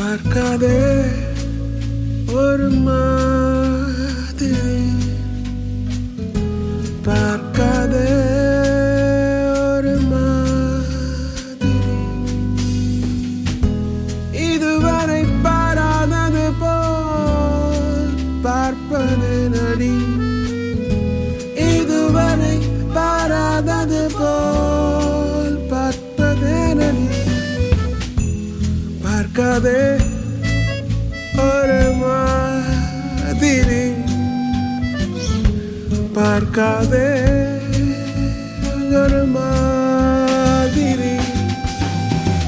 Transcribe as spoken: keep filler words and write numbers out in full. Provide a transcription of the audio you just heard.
பார்க்காதே ஒரு மாதிரி, பார்க்காதே ஒரு மாதிரி, இதுவரை பாராதது போல் பார்ப்பது நடி, இதுவரை பாராதது போல் பார்ப்பது நடி, பார்க்காதே ஒரு மாதிரி, பார்க்காதே ஒரு மாதிரி.